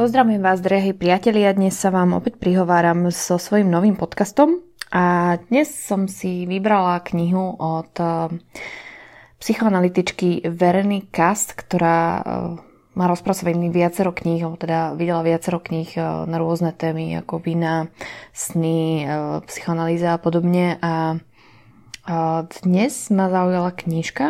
Pozdravujem vás, drahí priatelia, dnes sa vám opäť prihováram so svojím novým podcastom a dnes som si vybrala knihu od psychoanalytičky Vereny Kast, ktorá má rozpracovaný viacero kníh, alebo teda videla viacero kníh na rôzne témy ako vina, sny, psychoanalýza a podobne a dnes ma zaujala knižka,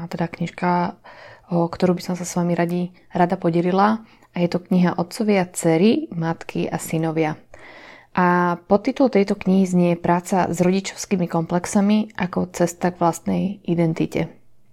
ktorú by som sa s vami rada podelila. A je to kniha Otcovia, dcery, matky a synovia. A podtitul tejto knihy znie Práca s rodičovskými komplexami ako cesta k vlastnej identite.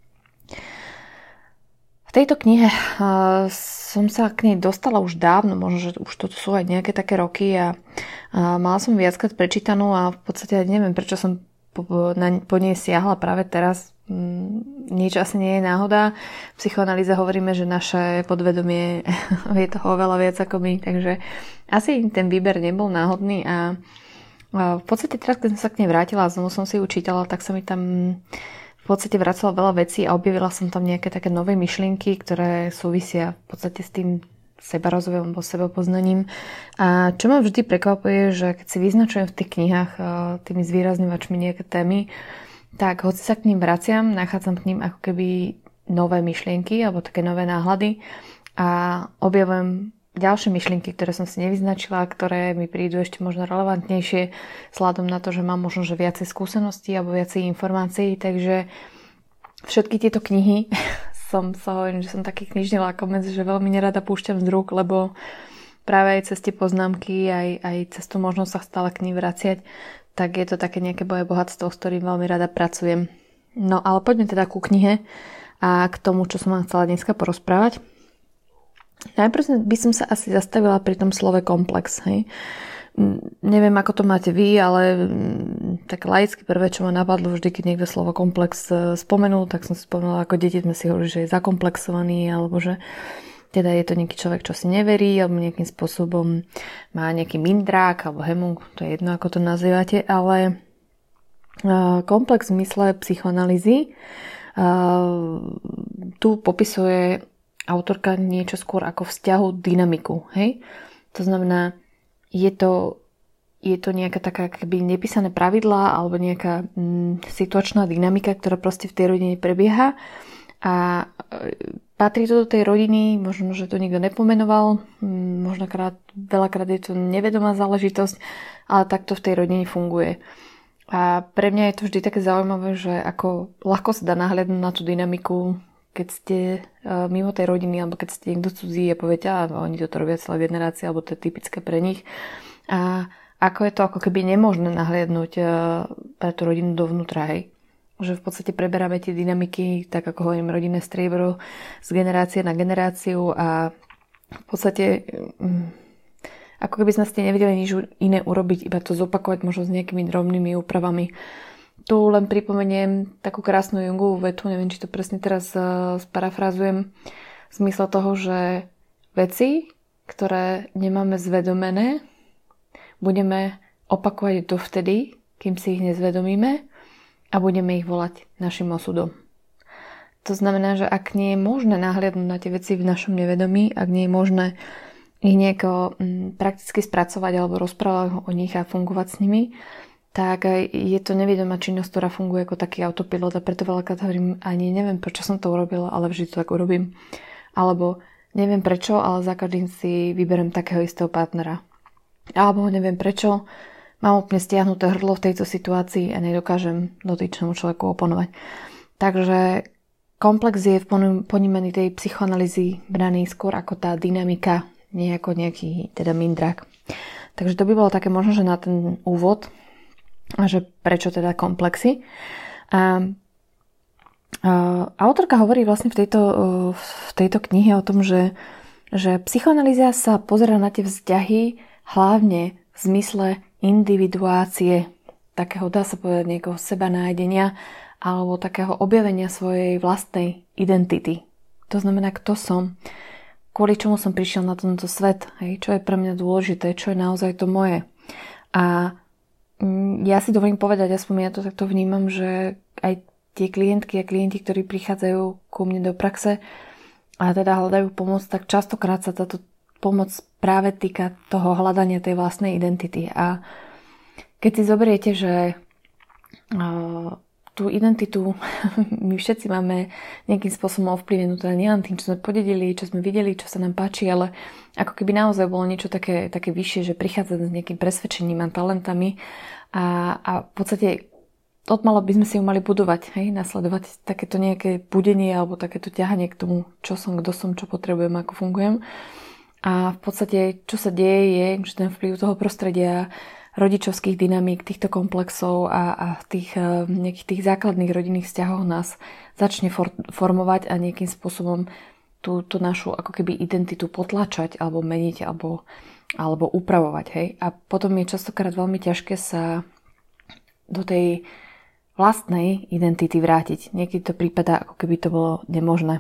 V tejto knihe som sa k nej dostala už dávno, možno, že už toto sú aj nejaké také roky a mala som viackrát prečítanú a v podstate neviem, prečo som po nej siahla práve teraz. Niečo asi nie je náhoda. V psychoanalýze hovoríme, že naše podvedomie je toho oveľa viac ako my, takže asi ten výber nebol náhodný a v podstate teraz, keď som sa k nej vrátila a znovu som si ju čítala, tak sa mi tam v podstate vracalo veľa vecí a objavila som tam nejaké také nové myšlienky, ktoré súvisia v podstate s tým sebarozvojom alebo sebapoznaním. A čo ma vždy prekvapuje, že keď si vyznačujem v tých knihách tými zvýrazňovačmi nejaké témy, tak hoci sa k ním vraciam, nachádzam k ním ako keby nové myšlienky alebo také nové náhľady a objavujem ďalšie myšlienky, ktoré som si nevyznačila, ktoré mi prídu ešte možno relevantnejšie vzhľadom na to, že mám možno že viacej skúseností alebo viacej informácií, takže všetky tieto knihy hovorím, že som taký knižný lakomec, že veľmi nerada púšťam z rúk, lebo práve aj cez tie poznámky, aj cez tú možnosť sa stále k ním vraciať, tak je to také nejaké moje bohatstvo, s ktorým veľmi rada pracujem. No ale poďme teda ku knihe a k tomu, čo som vám chcela dneska porozprávať. Najprv by som sa asi zastavila pri tom slove komplex. Hej. Neviem, ako to máte vy, ale tak laicky prvé, čo ma napadlo vždy, keď niekto slovo komplex spomenul, tak som si spomenula, ako deti sme si hovorili, že je zakomplexovaný, alebo že teda je to nejaký človek, čo si neverí, alebo nejakým spôsobom má nejaký mindrák, alebo hemu, to je jedno, ako to nazývate, ale komplex v zmysle psychoanalýzy tu popisuje autorka niečo skôr ako vzťahu dynamiku. Hej? To znamená, je to nejaká taká keby nepísané pravidlá alebo nejaká situačná dynamika, ktorá proste v tej rodine prebieha a patrí to do tej rodiny, možno, že to nikto nepomenoval, veľakrát je to nevedomá záležitosť, ale takto v tej rodine funguje. A pre mňa je to vždy také zaujímavé, že ako ľahko sa dá nahliadnúť na tú dynamiku, keď ste mimo tej rodiny, alebo keď ste niekto cudzí a poviete, oni to robia celé generácie, alebo to je typické pre nich. A ako je to ako keby nemožné nahliadnúť pre tú rodinu dovnútra, hej. Že v podstate preberáme tie dynamiky, tak ako hovorím, rodinné striebro z generácie na generáciu a v podstate ako keby sme ste nevedeli nič iné urobiť, iba to zopakovať možno s nejakými drobnými úpravami. Tu len pripomeniem takú krásnu Jungovú vetu, neviem, či to presne teraz sparafrázujem, v zmysle toho, že veci, ktoré nemáme zvedomené, budeme opakovať dovtedy, kým si ich nezvedomíme a budeme ich volať našim osudom. To znamená, že ak nie je možné nahliadnúť na tie veci v našom nevedomí, ak nie je možné ich nejako prakticky spracovať alebo rozprávať o nich a fungovať s nimi, tak je to nevedomá činnosť, ktorá funguje ako taký autopilot a preto veľakrát hovorím, ani neviem, prečo som to urobila, ale vždy to tak urobím. Alebo neviem prečo, ale za každým si vyberiem takého istého partnera. Alebo neviem prečo, mám úplne stiahnuté hrdlo v tejto situácii a nedokážem dotyčnému človeku oponovať. Takže komplex je v ponímaní tej psychoanalýzy braný skôr ako tá dynamika, nie ako nejaký teda mindrák. Takže to by bolo také možno, že na ten úvod, a že prečo teda komplexy. Autorka hovorí vlastne v tejto knihe o tom, že psychoanalýza sa pozerá na tie vzťahy hlavne v zmysle individuácie, takého dá sa povedať nejakého seba nájdenia alebo takého objavenia svojej vlastnej identity. To znamená, kto som, kvôli čomu som prišiel na tento svet, hej, čo je pre mňa dôležité, čo je naozaj to moje. A ja si dovolím povedať, aspoň ja to takto vnímam, že aj tie klientky a klienti, ktorí prichádzajú ku mne do praxe a teda hľadajú pomoc, tak častokrát sa táto pomoc práve týka toho hľadania tej vlastnej identity. A keď si zoberiete, že tú identitu my všetci máme nejakým spôsobom ovplyvnenú, teda nielen tým, čo sme podedili, čo sme videli, čo sa nám páči, ale ako keby naozaj bolo niečo také vyššie, že prichádza s nejakým presvedčením a talentami a v podstate odmalo by sme si ju mali budovať, hej, nasledovať takéto nejaké budenie alebo takéto ťahanie k tomu, čo som, kto som, čo potrebujem, ako fungujem. A v podstate, čo sa deje, je, že ten vplyv toho prostredia, rodičovských dynamík, týchto komplexov a tých nejakých tých základných rodinných vzťahov nás začne formovať a nejakým spôsobom tú našu ako keby identitu potlačať alebo meniť alebo upravovať. Hej? A potom je častokrát veľmi ťažké sa do tej vlastnej identity vrátiť. Niekedy to prípada, ako keby to bolo nemožné.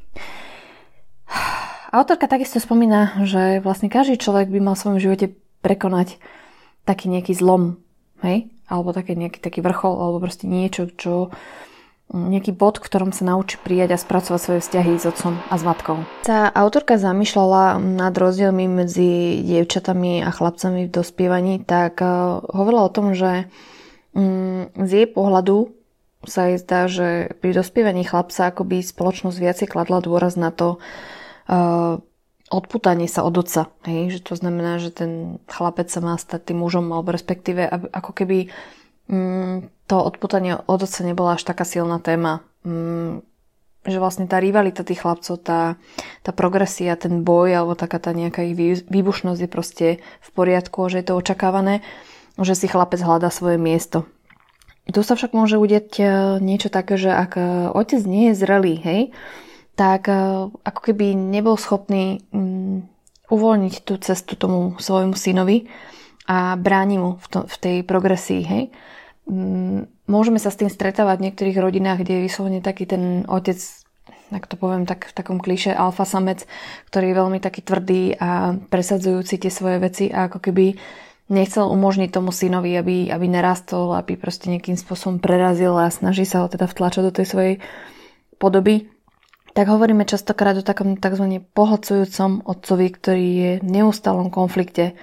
Autorka takisto spomína, že vlastne každý človek by mal v svojom živote prekonať taký nejaký zlom, hej? Alebo nejaký taký vrchol, alebo proste niečo, nejaký bod, v ktorom sa naučí prijať a spracovať svoje vzťahy s otcom a s matkou. Tá autorka zamýšľala nad rozdielmi medzi dievčatami a chlapcami v dospievaní, tak hovorila o tom, že z jej pohľadu sa jej zdá, že pri dospievaní chlapca akoby spoločnosť viacej kladla dôraz na to, odpútanie sa od otca. Hej? Že to znamená, že ten chlapec sa má stať tým mužom, alebo respektíve ako keby to odpútanie od otca nebola až taká silná téma. Že vlastne tá rivalita tých chlapcov, tá progresia, ten boj, alebo taká tá nejaká ich výbušnosť je proste v poriadku, že je to očakávané, že si chlapec hľadá svoje miesto. Tu sa však môže udiať niečo také, že ak otec nie je zrelý, hej, tak ako keby nebol schopný uvoľniť tú cestu tomu svojmu synovi a bráni mu v tej progresii. Hej? Môžeme sa s tým stretávať v niektorých rodinách, kde je vyslovene taký ten otec, ak to poviem tak v takom klíše, alfa samec, ktorý je veľmi taký tvrdý a presadzujúci tie svoje veci a ako keby nechcel umožniť tomu synovi, aby narastol, aby proste nejakým spôsobom prerazil a snaží sa ho teda vtlačať do tej svojej podoby. Tak hovoríme častokrát o takom tzv. Pohlcujúcom otcovi, ktorý je v neustálom konflikte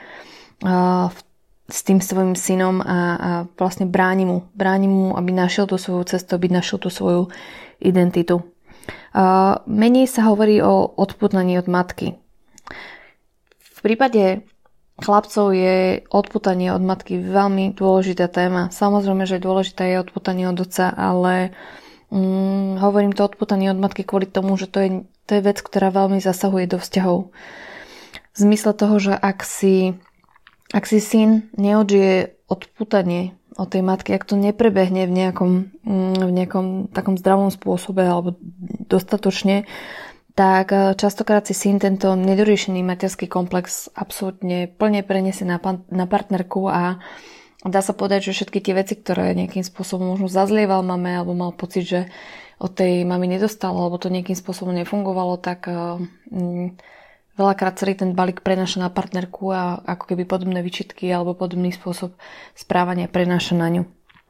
s tým svojím synom a vlastne bráni mu, aby našiel tú svoju cestu, aby našiel tú svoju identitu. Menej sa hovorí o odpútaní od matky. V prípade chlapcov je odpútanie od matky veľmi dôležitá téma. Samozrejme, že dôležité je odpútanie od otca, ale hovorím to odpútanie od matky kvôli tomu, že to je vec, ktorá veľmi zasahuje do vzťahov. V zmysle toho, že ak si syn neodžije odpútanie od tej matky, ak to neprebehne v nejakom takom zdravom spôsobe alebo dostatočne, tak častokrát si syn tento nedoriešený materský komplex absolútne plne preniesie na partnerku a dá sa povedať, že všetky tie veci, ktoré nejakým spôsobom možno zazlieval mame alebo mal pocit, že od tej mamy nedostal alebo to nejakým spôsobom nefungovalo, tak veľakrát celý ten balík prenáša na partnerku a ako keby podobné výčitky alebo podobný spôsob správania prenáša na ňu.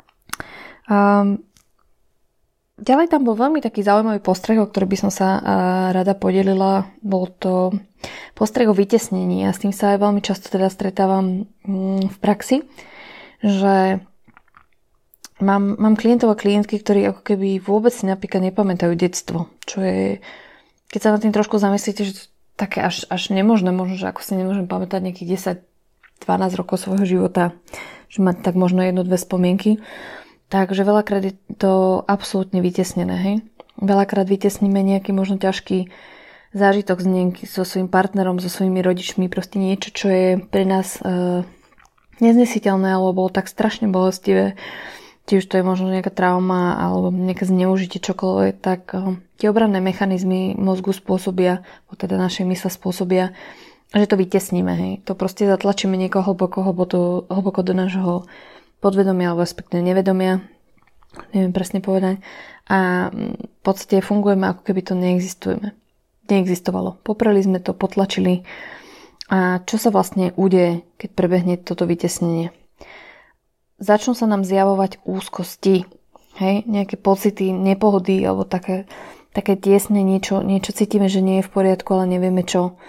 Ďalej tam bol veľmi taký zaujímavý postreh, o ktorý by som sa rada podelila. Bol to postreh o vytesnení a s tým sa aj veľmi často teda stretávam v praxi, že mám klientov a klientky, ktorí ako keby vôbec si napríklad nepamätajú detstvo, čo je, keď sa na tým trošku zamyslíte, že to také až nemožné, možno, že ako si nemôžem pamätať nejakých 10-12 rokov svojho života, že má tak možno 1-2 spomienky, takže veľakrát je to absolútne vytesnené, hej. Veľakrát vytesníme nejaký možno ťažký zážitok so svojím partnerom, so svojimi rodičmi, proste niečo, čo je pre nás neznesiteľné, alebo bolo tak strašne bolestivé, či už to je možno nejaká trauma alebo nejaké zneužitie, čokoľvek, tak tie obranné mechanizmy mozgu spôsobia, alebo teda našej mysle spôsobia, že to vytesníme, hej. To proste zatlačíme niekoho hlboko do nášho podvedomia alebo respektíve nevedomia, neviem presne povedať, a v podstate fungujeme, ako keby to neexistovalo. Popreli sme to, potlačili. A čo sa vlastne udeje, keď prebehne toto vytesnenie? Začnú sa nám zjavovať úzkosti, hej? Nejaké pocity nepohody alebo také tiesne, niečo cítime, že nie je v poriadku, ale nevieme čo.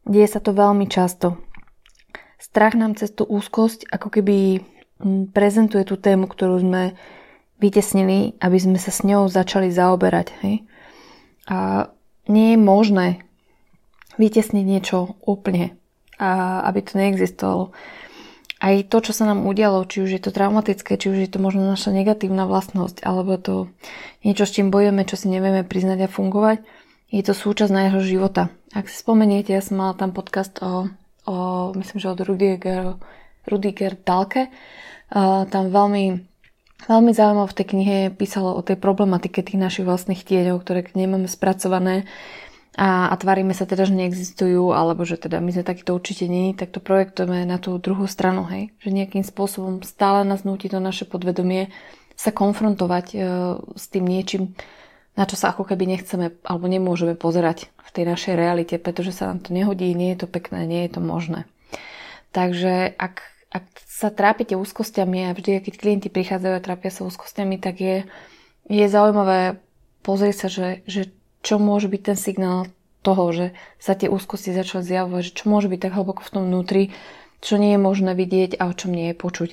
deje sa to veľmi často. Strach nám cez tú úzkosť ako keby prezentuje tú tému, ktorú sme vytesnili, aby sme sa s ňou začali zaoberať. Hej? A nie je možné vytesniť niečo úplne, a aby to neexistovalo. Aj to, čo sa nám udialo, či už je to traumatické, či už je to možno naša negatívna vlastnosť, alebo to niečo, s čím bojujeme, čo si nevieme priznať a fungovať, je to súčasť nášho života. Ak si spomeniete, ja som mala tam podcast o myslím, že od Rudiger Dahlke. Tam veľmi zaujímavé v tej knihe písalo o tej problematike tých našich vlastných tieňov, ktoré nemáme spracované a tvárime sa teda, že neexistujú, alebo že teda my sme takýto určite nie, tak to projektujeme na tú druhú stranu, hej? Že nejakým spôsobom stále nás núti to naše podvedomie sa konfrontovať s tým niečím, na čo sa ako keby nechceme alebo nemôžeme pozerať v tej našej realite, pretože sa nám to nehodí, nie je to pekné, nie je to možné. Takže ak sa trápite úzkosťami a vždy, keď klienti prichádzajú a trápia sa úzkosťami, tak je zaujímavé pozrieť sa, že čo môže byť ten signál toho, že sa tie úzkosti začali zjavovať, že čo môže byť tak hlboko v tom vnútri, čo nie je možné vidieť a o čom nie je počuť.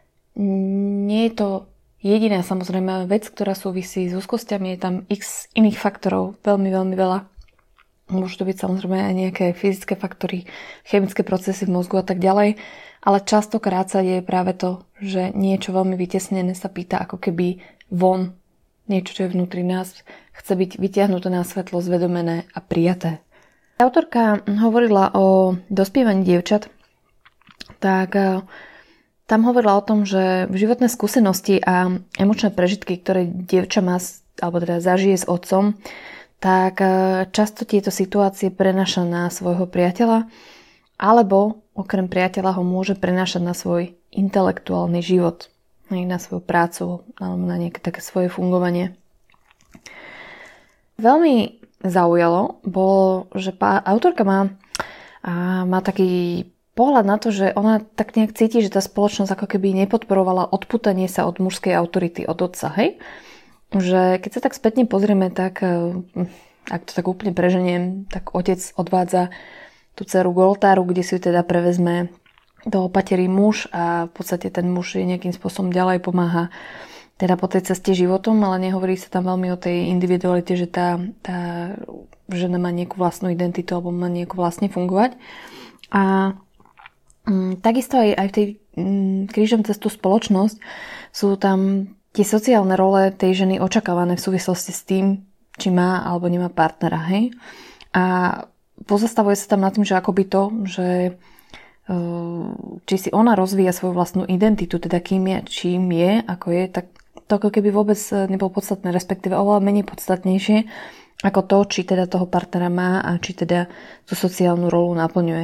Nie je to jediná samozrejme vec, ktorá súvisí s úzkosťami, je tam x iných faktorov, veľmi, veľmi veľa. Môžu to byť samozrejme aj nejaké fyzické faktory, chemické procesy v mozgu a tak ďalej, ale častokrát sa deje práve to, že niečo veľmi vytesnené sa pýta ako keby von, niečo, čo je vnútri nás, chce byť vytiahnuté na svetlo, zvedomené a prijaté. Autorka hovorila o dospievaní dievčat, tak tam hovorila o tom, že životné skúsenosti a emočné prežitky, ktoré dievča má, alebo teda zažije s otcom, tak často tieto situácie prenáša na svojho priateľa, alebo okrem priateľa ho môže prenášať na svoj intelektuálny život, na svoju prácu, alebo na nejaké také svoje fungovanie. Veľmi zaujalo bolo, že autorka má taký pohľad na to, že ona tak nejak cíti, že tá spoločnosť ako keby nepodporovala odputanie sa od mužskej autority, od otca, hej? Že keď sa tak spätne pozrieme, tak ak to tak úplne preženiem, tak otec odvádza tú dceru k oltáru, kde si ju teda prevezme do opaterí muž a v podstate ten muž je nejakým spôsobom ďalej pomáha teda po tej ceste životom, ale nehovorí sa tam veľmi o tej individualite, že tá žena má nejakú vlastnú identitu alebo má nejako vlastne fungovať. A takisto aj v tej krížom cez tú spoločnosť sú tam tie sociálne role tej ženy očakávané v súvislosti s tým, či má alebo nemá partnera, hej? A pozastavuje sa tam nad tým, že akoby to, že či si ona rozvíja svoju vlastnú identitu, teda kým je, čím je, ako je, tak to ako keby vôbec nebolo podstatné, respektíve oveľa menej podstatnejšie ako to, či teda toho partnera má a či teda tú sociálnu rolu naplňuje.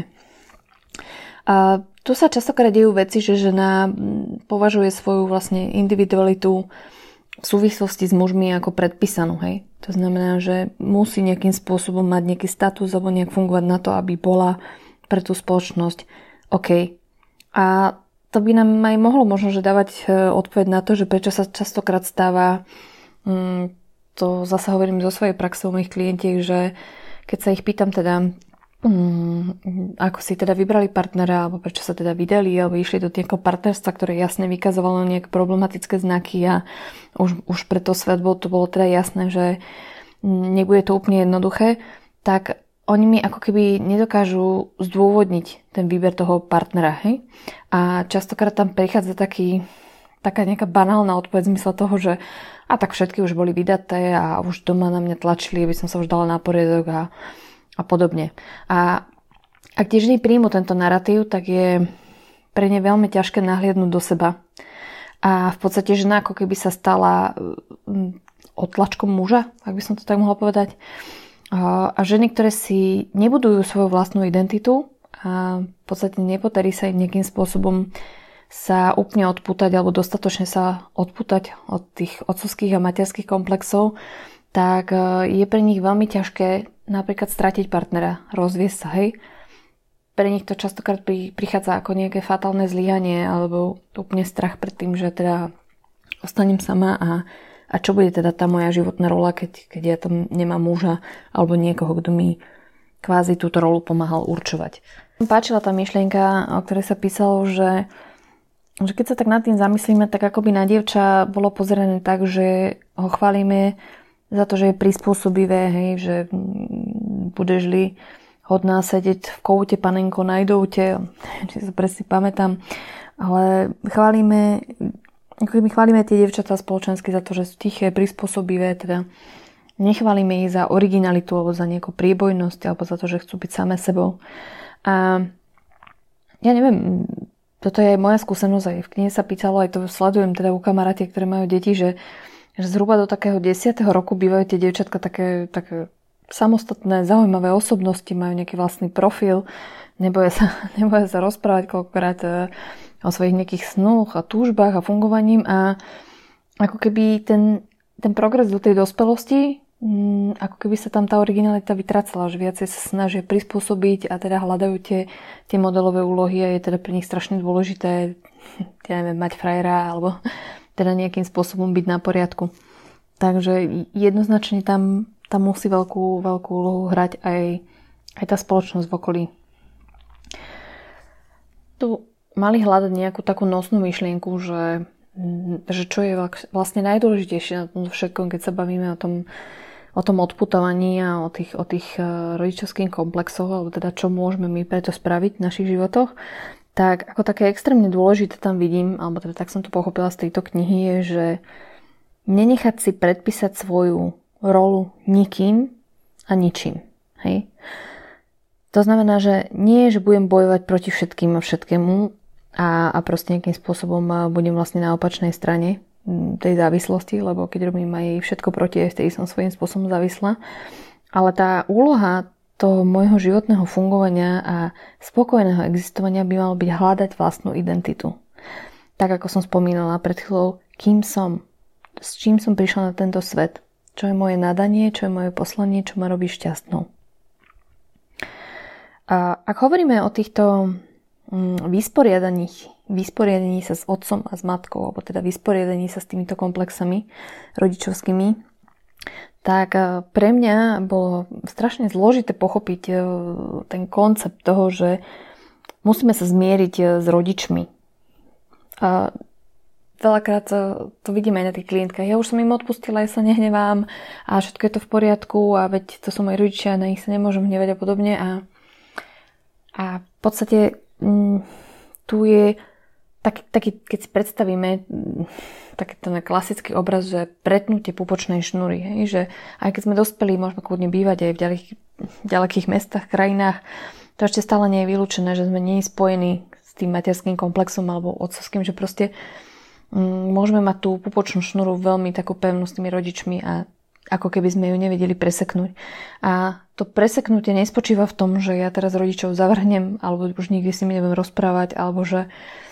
A tu sa častokrát dejú veci, že žena považuje svoju vlastne individualitu v súvislosti s mužmi ako predpísanú, hej. To znamená, že musí nejakým spôsobom mať nejaký status alebo nejak fungovať na to, aby bola pre tú spoločnosť OK. A to by nám aj mohlo možno, že dávať odpoveď na to, že prečo sa častokrát stáva, to zase hovorím zo svojej praxe u mojich klientiek, že keď sa ich pýtam teda, ako si teda vybrali partnera, alebo prečo sa teda vydali, alebo išli do nejakého partnerstva, ktoré jasne vykazovalo nejaké problematické znaky a už preto svet to bolo teda jasné, že nebude to úplne jednoduché, tak oni mi ako keby nedokážu zdôvodniť ten výber toho partnera, hej? A častokrát tam prichádza taká nejaká banálna odpoveď v zmysle toho, že a tak všetky už boli vydaté a už doma na mňa tlačili, aby som sa už dala na poriadok a podobne. A ak tie ženy príjmu tento narratív, tak je pre ne veľmi ťažké nahliadnúť do seba. A v podstate žena ako keby sa stala odtlačkom muža, ak by som to tak mohla povedať. A ženy, ktoré si nebudujú svoju vlastnú identitu a v podstate nepodarí sa im nejakým spôsobom sa úplne odpútať alebo dostatočne sa odpútať od tých otcovských a materských komplexov, tak je pre nich veľmi ťažké napríklad stratiť partnera, rozviesť sa, hej. Pre nich to častokrát prichádza ako nejaké fatálne zlyhanie alebo úplne strach pred tým, že teda ostanem sama a čo bude teda tá moja životná rola, keď ja tam nemám muža alebo niekoho, kto kvázi túto rolu pomáhal určovať. Páčila tá myšlienka, o ktorej sa písalo, že keď sa tak nad tým zamyslíme, tak akoby na dievča bolo pozerané tak, že ho chválime za to, že je prispôsobivé, hej, že budeš-li hodná sedieť v koute, panenko, na idoute, či sa presne pamätám, ale chválime tie dievčatá spoločensky za to, že sú tiché, prispôsobivé, teda nechválime ich za originalitu alebo za nejakú príbojnosť alebo za to, že chcú byť samé sebou. A ja neviem, toto je aj moja skúsenosť, aj v knihe sa pýtalo, aj to sledujem teda u kamarátiek, ktoré majú deti, že zhruba do takého 10. roku bývajú tie dievčatka také samostatné, zaujímavé osobnosti, majú nejaký vlastný profil, neboja sa rozprávať koľkokrát o svojich nejakých snoch a túžbách a fungovaním a ako keby ten progres do tej dospelosti, ako keby sa tam tá originalita vytracala, že viacej sa snažia prispôsobiť a teda hľadajú tie modelové úlohy a je teda pre nich strašne dôležité, ja neviem, mať frajera alebo teda nejakým spôsobom byť na poriadku. Takže jednoznačne tam musí veľkú úlohu hrať aj tá spoločnosť v okolí. Tu mali hľadať nejakú takú nosnú myšlienku, že čo je vlastne najdôležitejšie na tom všetkom, keď sa bavíme o tom odputovaní a o tých rodičovských komplexoch, alebo teda čo môžeme my preto spraviť v našich životoch, tak ako také extrémne dôležité tam vidím, alebo teda tak som to pochopila z tejto knihy, je, že nenechať si predpísať svoju rolu nikým a ničím. Hej? To znamená, že nie, že budem bojovať proti všetkým a všetkému a proste nejakým spôsobom budem vlastne na opačnej strane tej závislosti, lebo keď robím aj všetko proti, aj vtedy som svojím spôsobom závislá. Ale tá úloha toho môjho životného fungovania a spokojného existovania by malo byť hľadať vlastnú identitu. Tak ako som spomínala pred chvíľou, kým som, s čím som prišla na tento svet, čo je moje nadanie, čo je moje poslanie, čo ma robí šťastnou. A ak hovoríme o týchto vysporiadaní sa s otcom a s matkou, alebo teda vysporiadaní sa s týmito komplexami rodičovskými, tak pre mňa bolo strašne zložité pochopiť ten koncept toho, že musíme sa zmieriť s rodičmi. A veľakrát to vidíme aj na tých klientkách. Ja už som im odpustila, ja sa nehnevám a všetko je to v poriadku a veď to sú moji rodičia, na nich sa nemôžem hnevať a podobne. A v podstate tu je taký, keď si predstavíme taký ten klasický obraz, že pretnutie pupočnej šnúry, hej, že aj keď sme dospelí, môžeme kľudne bývať aj v ďalekých mestách, krajinách, to ešte stále nie je vylúčené, že sme nie spojení s tým materským komplexom alebo otcovským, že proste môžeme mať tú pupočnú šnúru veľmi takú pevnú s tými rodičmi a ako keby sme ju nevedeli preseknúť. A to preseknutie nespočíva v tom, že ja teraz rodičov zavrhnem, alebo už nikdy s nimi nebudem rozprávať, alebo že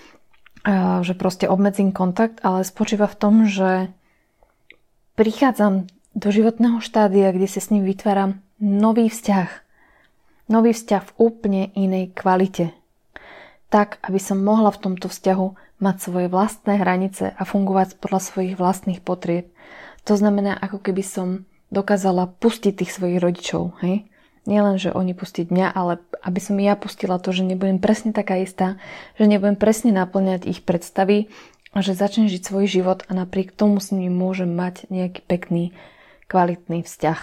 proste obmedzím kontakt, ale spočíva v tom, že prichádzam do životného štádia, kde si s ním vytváram nový vzťah. Nový vzťah v úplne inej kvalite. Tak, aby som mohla v tomto vzťahu mať svoje vlastné hranice a fungovať podľa svojich vlastných potrieb. To znamená, ako keby som dokázala pustiť tých svojich rodičov. Hej? Nie len, že oni pustiť mňa, ale aby som ja pustila to, že nebudem presne taká istá, že nebudem presne naplňať ich predstavy a že začnem žiť svoj život a napriek tomu s nimi môžem mať nejaký pekný, kvalitný vzťah.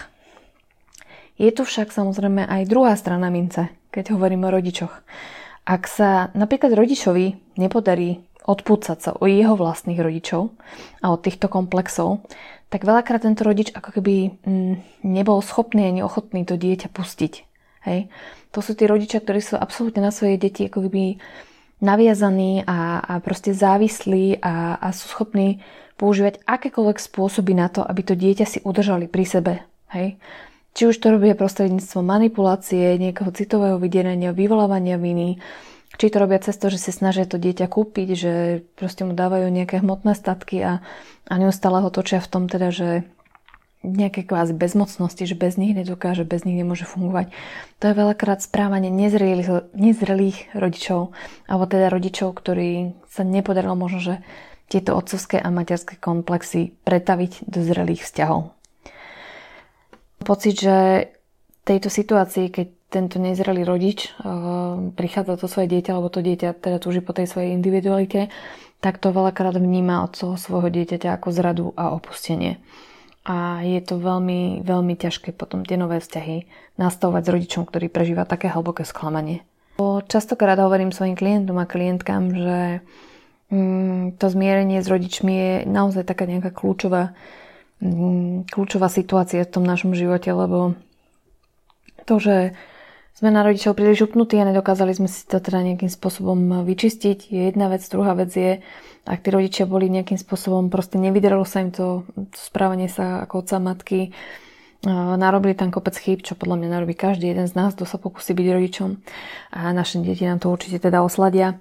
Je tu však samozrejme aj druhá strana mince, keď hovorím o rodičoch. Ak sa napríklad rodičovi nepodarí odpúcať sa o jeho vlastných rodičov a od týchto komplexov, tak veľakrát tento rodič ako keby nebol schopný ani ochotný to dieťa pustiť. Hej? To sú tí rodičia, ktorí sú absolútne na svoje deti ako keby naviazaní a proste závislí a sú schopní používať akékoľvek spôsoby na to, aby to dieťa si udržali pri sebe. Hej? Či už to robia prostredníctvom manipulácie, nejakého citového vydierania, vyvolávania viny, či to robia cez to, že si snažia to dieťa kúpiť, že proste mu dávajú nejaké hmotné statky a neustále ho točia v tom teda, že nejaké kvázi bezmocnosti, že bez nich nedokáže, bez nich nemôže fungovať. To je veľakrát správanie nezrelých rodičov, alebo teda rodičov, ktorí sa nepodarilo možno, že tieto otcovské a materské komplexy pretaviť do zrelých vzťahov. Pocit, že v tejto situácii, keď tento nezrelý rodič prichádza to svoje dieťa, alebo to dieťa teda túži po tej svojej individualite, tak to veľakrát vníma od toho svojho dieťaťa ako zradu a opustenie. A je to veľmi, veľmi ťažké potom tie nové vzťahy nastavovať s rodičom, ktorý prežíva také hlboké sklamanie. Častokrát hovorím svojim klientom a klientkám, že to zmierenie s rodičmi je naozaj taká nejaká kľúčová situácia v tom našom živote, lebo to, že sme na rodičov príliš upnutí a nedokázali sme si to teda nejakým spôsobom vyčistiť, je jedna vec. Druhá vec je, ak tí rodičia boli nejakým spôsobom, proste nevydarilo sa im to správanie sa ako otca matky, narobili tam kopec chýb, čo podľa mňa narobí každý jeden z nás, kto sa pokusí byť rodičom, a naše deti nám to určite teda osladia.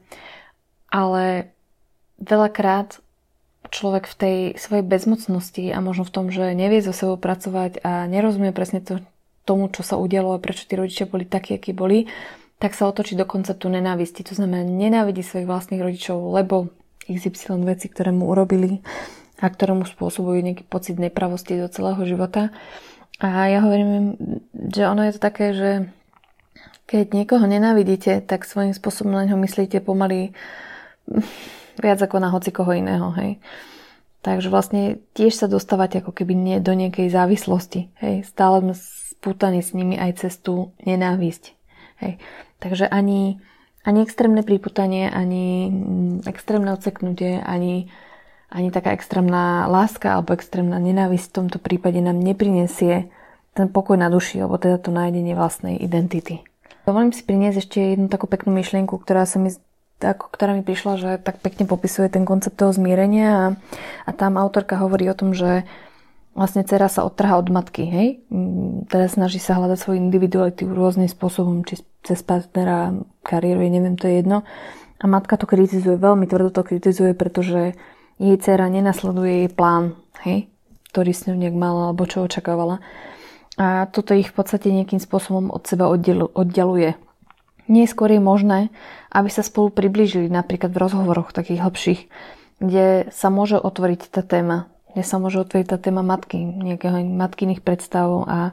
Ale veľakrát človek v tej svojej bezmocnosti a možno v tom, že nevie so sebou pracovať a nerozumie presne tomu, čo sa udialo a prečo tí rodičia boli takí, akí boli, tak sa otočí do konceptu nenávisti. To znamená, nenávidí svojich vlastných rodičov, lebo XY veci, ktoré mu urobili a ktoré mu spôsobujú nejaký pocit nepravosti do celého života. A ja hovorím, že ono je to také, že keď niekoho nenávidíte, tak svojím spôsobom na ňo myslíte pomaly viac ako na hocikoho iného, hej. Takže vlastne tiež sa dostávate ako keby nie do nejakej závislosti, hej. Stále sme spútaní s nimi aj cez tú nenávisť, hej. Takže ani extrémne pripútanie, ani extrémne odseknutie, ani taká extrémna láska alebo extrémna nenávisť v tomto prípade nám neprinesie ten pokoj na duši, alebo teda to nájdenie vlastnej identity. Dovolím si priniesť ešte jednu takú peknú myšlienku, ktorá mi prišla, že tak pekne popisuje ten koncept toho zmierenia a tam autorka hovorí o tom, že vlastne dcera sa odtrhá od matky, hej? Teda snaží sa hľadať svoju individualitu rôznym spôsobom, či cez partnera, kariéru, neviem, to je jedno. A matka to kritizuje, veľmi tvrdo to kritizuje, pretože jej dcera nenasleduje jej plán, hej? Ktorý s ňou nejak mala, alebo čo očakávala. A toto ich v podstate nejakým spôsobom od seba oddialuje. Nie skôr je možné, aby sa spolu priblížili napríklad v rozhovoroch takých hlbších, kde sa môže otvoriť tá téma, matky, nejakého matkyných predstav a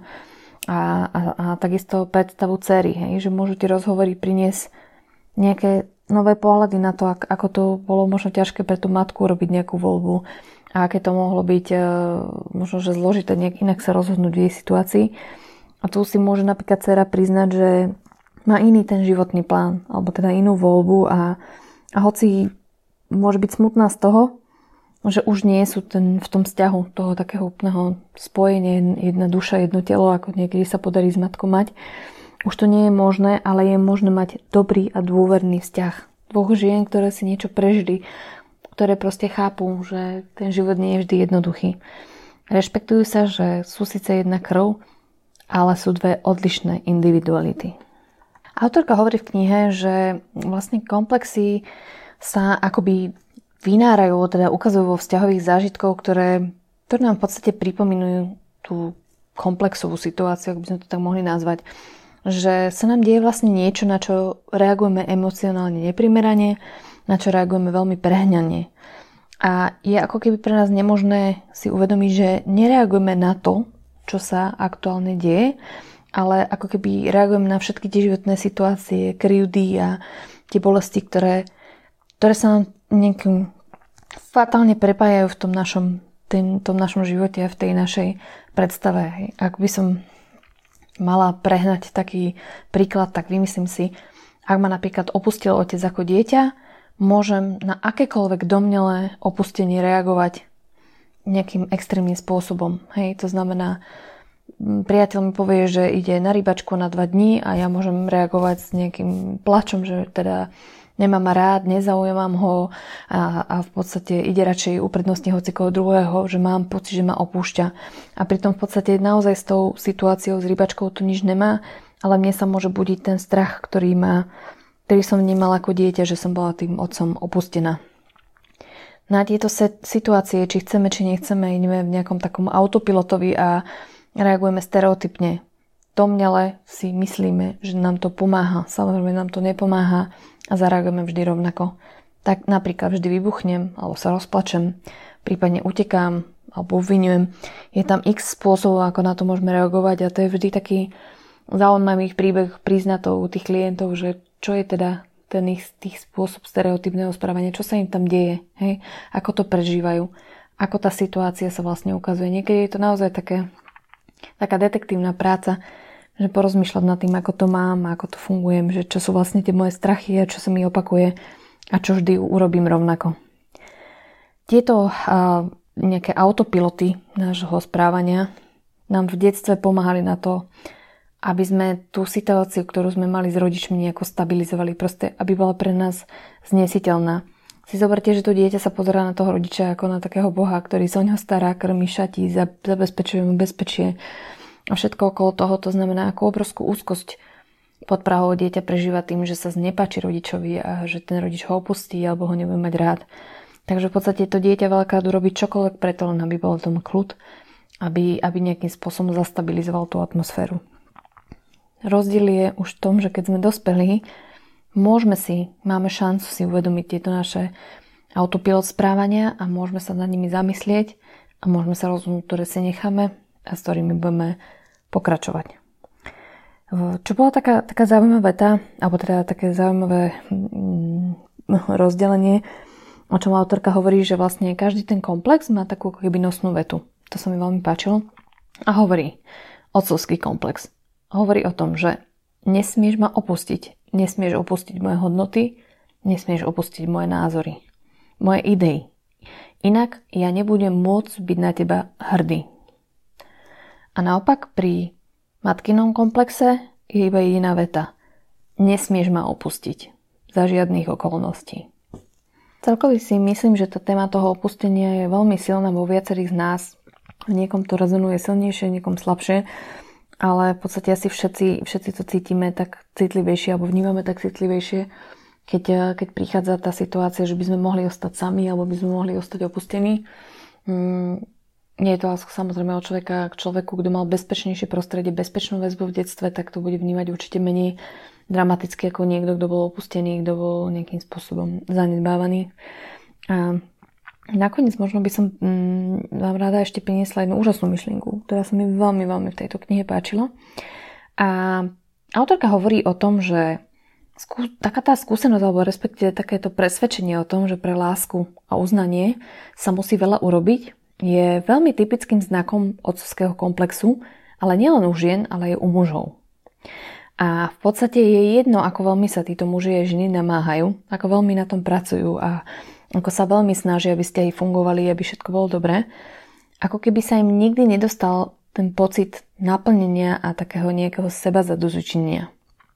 takisto predstavu dcery, hej? Že môžu tie rozhovory priniesť nejaké nové pohľady na to, ako to bolo možno ťažké pre tú matku robiť nejakú voľbu a aké to mohlo byť možno, že zložité nejak inak sa rozhodnúť v jej situácii. A tu si môže napríklad dcera priznať, že má iný ten životný plán, alebo teda inú voľbu a hoci môže byť smutná z toho, že už nie sú v tom vzťahu toho takého úplného spojenia, jedna duša, jedno telo, ako niekedy sa podarí s matkou mať. Už to nie je možné, ale je možné mať dobrý a dôverný vzťah. Dvoch žien, ktoré si niečo prežili, ktoré proste chápu, že ten život nie je vždy jednoduchý. Rešpektujú sa, že sú síce jedna krv, ale sú dve odlišné individuality. Autorka hovorí v knihe, že vlastne komplexy sa akoby vynárajú, teda ukazujú vo vzťahových zážitkov, ktoré nám v podstate pripomínajú tú komplexovú situáciu, ak by sme to tak mohli nazvať. Že sa nám deje vlastne niečo, na čo reagujeme emocionálne neprimerane, na čo reagujeme veľmi prehňane. A je ako keby pre nás nemožné si uvedomiť, že nereagujeme na to, čo sa aktuálne deje, ale ako keby reagujeme na všetky tie životné situácie, krivdy a tie bolesti, ktoré sa nám nejakým fatálne prepájajú v tom našom živote a v tej našej predstave. Ak by som mala prehnať taký príklad, tak vymyslím si, ak ma napríklad opustil otec ako dieťa, môžem na akékoľvek domnelé opustenie reagovať nejakým extrémnym spôsobom. Hej, to znamená, priateľ mi povie, že ide na rybačku na 2 dní a ja môžem reagovať s nejakým plačom, že teda nemám ma rád, nezaujímam ho a v podstate ide radšej uprednostniť hocikoho druhého, že mám pocit, že ma opúšťa. A pritom v podstate naozaj s tou situáciou s rybačkou to nič nemá, ale mne sa môže budiť ten strach, ktorý som vnímala ako dieťa, že som bola tým otcom opustená. Na tieto situácie, či chceme, či nechceme, ideme v nejakom takom autopilotovi a reagujeme stereotypne. Domnele si myslíme, že nám to pomáha. Samozrejme nám to nepomáha a zareagujeme vždy rovnako. Tak napríklad vždy vybuchnem alebo sa rozplačem, prípadne utekám alebo obviňujem. Je tam x spôsobov, ako na to môžeme reagovať a to je vždy taký zaujímavý príbeh priznatov tých klientov, že čo je teda ten tých spôsob stereotypného správania, čo sa im tam deje, hej? Ako to prežívajú, ako tá situácia sa vlastne ukazuje. Niekedy je to naozaj taká detektívna práca, že porozmýšľať nad tým, ako to mám, ako to fungujem, že čo sú vlastne tie moje strachy a čo sa mi opakuje a čo vždy urobím rovnako. Tieto nejaké autopiloty nášho správania nám v detstve pomáhali na to, aby sme tú situáciu, ktorú sme mali s rodičmi, nejako stabilizovali, proste aby bola pre nás znesiteľná. Si zoberte, že to dieťa sa pozerá na toho rodiča ako na takého boha, ktorý sa o ňoho stará, krmí, šatí, zabezpečuje mu bezpečie a všetko okolo toho. To znamená, ako obrovskú úzkosť pod prahou dieťa prežíva tým, že sa znepáči rodičovi a že ten rodič ho opustí alebo ho nebude mať rád. Takže v podstate to dieťa veľakrát urobí čokoľvek preto, len aby bol doma kľud, aby nejakým spôsobom zastabilizoval tú atmosféru. Rozdiel je už v tom, že keď sme dospelí, máme šancu si uvedomiť tieto naše autopilot správania a môžeme sa nad nimi zamyslieť a môžeme sa rozhodnúť, ktoré si necháme a s ktorými budeme pokračovať. Čo bola taká zaujímavá veta, alebo teda také zaujímavé rozdelenie, o čom autorka hovorí, že vlastne každý ten komplex má takú ako keby nosnú vetu. To sa mi veľmi páčilo. A hovorí, otcovský komplex. Hovorí o tom, že nesmieš ma opustiť. Nesmieš opustiť moje hodnoty, nesmieš opustiť moje názory, moje idei. Inak ja nebudem môcť byť na teba hrdý. A naopak pri matkinom komplexe je iba jediná veta. Nesmieš ma opustiť. Za žiadnych okolností. Celkovo si myslím, že tá téma toho opustenia je veľmi silná vo viacerých z nás. V niekom to rezonuje silnejšie, niekom slabšie. Ale v podstate asi všetci to cítime tak citlivejšie alebo vnímame tak citlivejšie, keď prichádza tá situácia, že by sme mohli ostať sami alebo by sme mohli ostať opustení. Nie je to láska samozrejme od človeka k človeku, kto mal bezpečnejšie prostredie, bezpečnú väzbu v detstve, tak to bude vnímať určite menej dramaticky ako niekto, kto bol opustený, kto bol nejakým spôsobom zanedbávaný. A nakoniec možno by som vám rada ešte priniesla jednu úžasnú myšlienku, ktorá sa mi veľmi, veľmi v tejto knihe páčila. A autorka hovorí o tom, že taká tá skúsenosť, alebo respektíve takéto presvedčenie o tom, že pre lásku a uznanie sa musí veľa urobiť, je veľmi typickým znakom otcovského komplexu, ale nielen u žien, ale aj u mužov. A v podstate je jedno, ako veľmi sa títo muži a ženy namáhajú, ako veľmi na tom pracujú a ako sa veľmi snažia, aby vzťahy fungovali, aby všetko bolo dobré, ako keby sa im nikdy nedostal ten pocit naplnenia a takého nejakého seba zadozučinenia.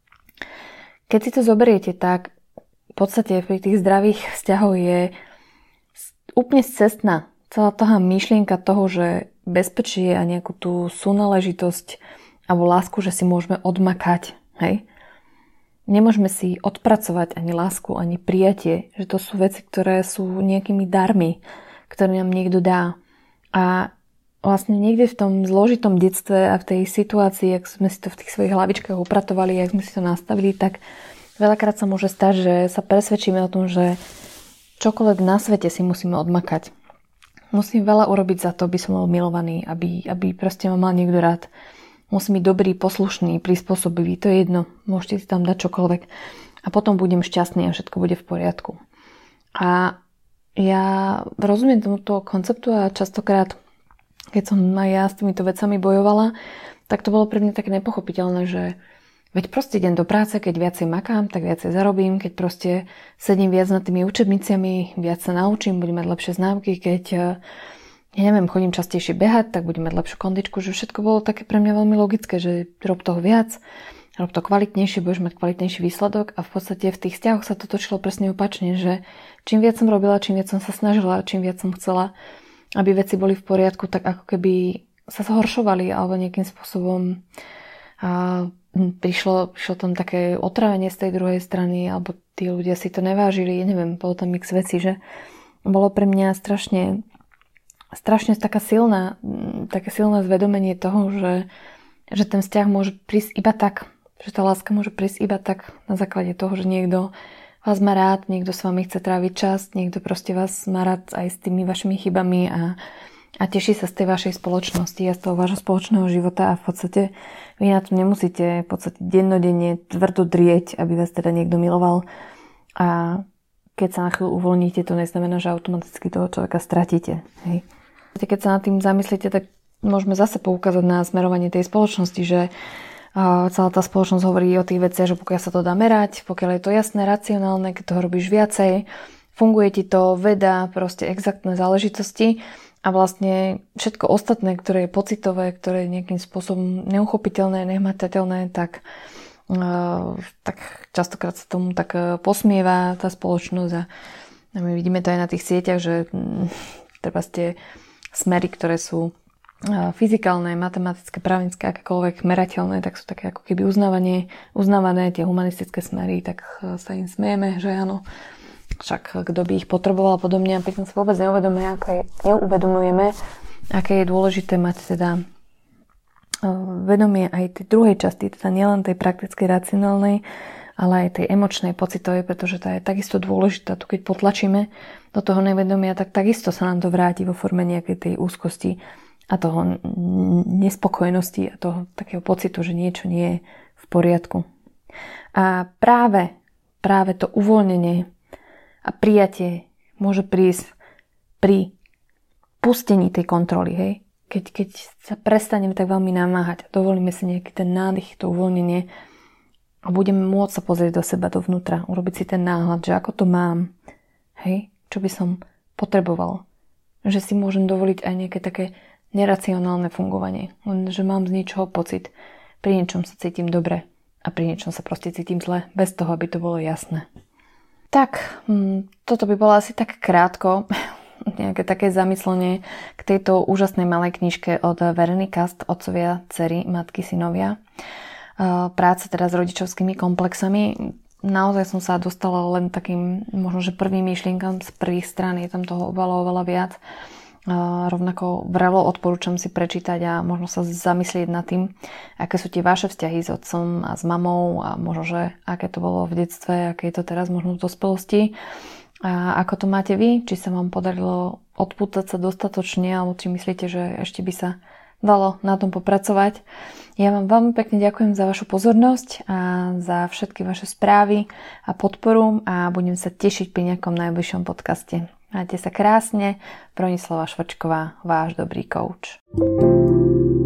Keď si to zoberiete, tak v podstate pri tých zdravých vzťahoch je úplne scestná celá tá myšlienka toho, že bezpečie a nejakú tú súnáležitosť alebo lásku, že si môžeme odmakať, hej? Nemôžeme si odpracovať ani lásku, ani prijatie, že to sú veci, ktoré sú nejakými darmi, ktoré nám niekto dá. A vlastne niekde v tom zložitom detstve a v tej situácii, ak sme si to v tých svojich hlavičkách upratovali, ak sme si to nastavili, tak veľakrát sa môže stať, že sa presvedčíme o tom, že čokoľvek na svete si musíme odmakať. Musím veľa urobiť za to, aby som bol milovaný, aby proste ma mal niekto rád. Musím byť dobrý, poslušný, prispôsobivý, to je jedno. Môžete si tam dať čokoľvek. A potom budem šťastný a všetko bude v poriadku. A ja rozumiem tomuto konceptu a častokrát, keď som aj ja s týmito vecami bojovala, tak to bolo pre mňa také nepochopiteľné, že veď proste idem do práce, keď viacej makám, tak viacej zarobím, keď proste sedím viac nad tými učebniciami, viac sa naučím, budem mať lepšie známky, keď chodím častejšie behať, tak budem mať lepšiu kondičku, že všetko bolo také pre mňa veľmi logické, že rob toho viac, rob to kvalitnejšie, budeš mať kvalitnejší výsledok a v podstate v tých vzťahoch sa to točilo presne opačne, že čím viac som robila, čím viac som sa snažila, čím viac som chcela, aby veci boli v poriadku, tak ako keby sa zhoršovali alebo nejakým spôsobom prišlo tam také otrávenie z tej druhej strany alebo tí ľudia si to nevážili, neviem, bolo tam mix vecí, že bolo pre mňa strašne také silné zvedomenie toho, že ten vzťah môže prísť iba tak, že tá láska môže prísť iba tak na základe toho, že niekto vás má rád, niekto s vami chce tráviť čas, niekto proste vás má rád aj s tými vašimi chybami a a teší sa z tej vašej spoločnosti a z toho vášho spoločného života a v podstate vy na to nemusíte v podstate dennodenne tvrdo drieť, aby vás teda niekto miloval a keď sa na chvíľu uvoľníte, to neznamená, že automaticky toho človeka stratíte. Hej. Keď sa nad tým zamyslíte, tak môžeme zase poukázať na smerovanie tej spoločnosti, že celá tá spoločnosť hovorí o tých veciach, že pokiaľ sa to dá merať, pokiaľ je to jasné, racionálne, keď toho robíš viacej, funguje ti to veda, proste exaktné záležitosti a vlastne všetko ostatné, ktoré je pocitové, ktoré je nejakým spôsobom neuchopiteľné, nehmatateľné, tak častokrát sa tomu tak posmieva tá spoločnosť a my vidíme to aj na tých sieťach, že treba tie smery, ktoré sú fyzikálne, matematické, právnické, akékoľvek merateľné, tak sú také ako keby uznávané tie humanistické smery, tak sa im smejeme, že áno, však kto by ich potreboval a podobne a pritom sa vôbec neuvedomujeme, aké je dôležité mať teda vedomie aj tej druhej časti, teda nielen tej praktickej, racionálnej, ale aj tej emočnej, pocitovej, pretože tá je takisto dôležitá. Tu keď potlačíme do toho nevedomia, tak takisto sa nám to vráti vo forme nejakej tej úzkosti a toho nespokojnosti a toho takého pocitu, že niečo nie je v poriadku. A práve to uvoľnenie a prijatie môže prísť pri pustení tej kontroly, hej? Keď sa prestaneme tak veľmi namáhať a dovolíme si nejaký ten nádych, to uvoľnenie a budeme môcť sa pozrieť do seba, dovnútra, urobiť si ten náhľad, že ako to mám, hej, čo by som potreboval. Že si môžem dovoliť aj nejaké také neracionálne fungovanie, len že mám z niečoho pocit. Pri niečom sa cítim dobre a pri niečom sa proste cítim zle, bez toho, aby to bolo jasné. Tak, toto by bolo asi tak krátko, nejaké také zamyslenie k tejto úžasnej malej knižke od Vereny Kast, Otcovia, dcery, matky, synovia. Práca teda s rodičovskými komplexami. Naozaj som sa dostala len takým, možno, že prvým myšlienkam z prvých strán, je tam toho oveľa viac. Rovnako vrelo odporúčam si prečítať a možno sa zamyslieť nad tým, aké sú tie vaše vzťahy s otcom a s mamou a možno, že aké to bolo v detstve, aké je to teraz možno v dospelosti. A ako to máte vy? Či sa vám podarilo odpútať sa dostatočne, alebo či myslíte, že ešte by sa dalo na tom popracovať? Ja vám veľmi pekne ďakujem za vašu pozornosť a za všetky vaše správy a podporu a budem sa tešiť pri nejakom najbližšom podcaste. Majte sa krásne. Bronislava Švrčková, váš dobrý coach.